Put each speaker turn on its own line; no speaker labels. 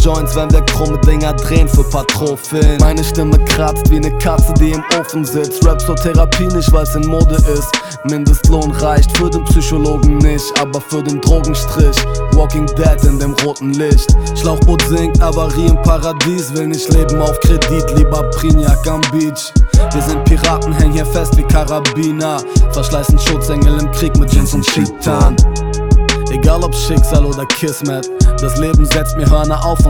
Joints, wenn wir krumme Dinger drehen für paar Trophäen. Meine Stimme kratzt wie ne Katze, die im Ofen sitzt. Rap zur Therapie nicht, weil's in Mode ist. Mindestlohn reicht für den Psychologen nicht, aber für den Drogenstrich. Walking Dead in dem roten Licht. Schlauchboot singt, Avarie im Paradies. Will nicht leben auf Kredit, lieber Prignac am Beach. Wir sind Piraten, hängen hier fest wie Karabiner. Verschleißen Schutzengel im Krieg mit Jeans und Chitan. Egal ob Schicksal oder Kismet, das Leben setzt mir Hörner auf und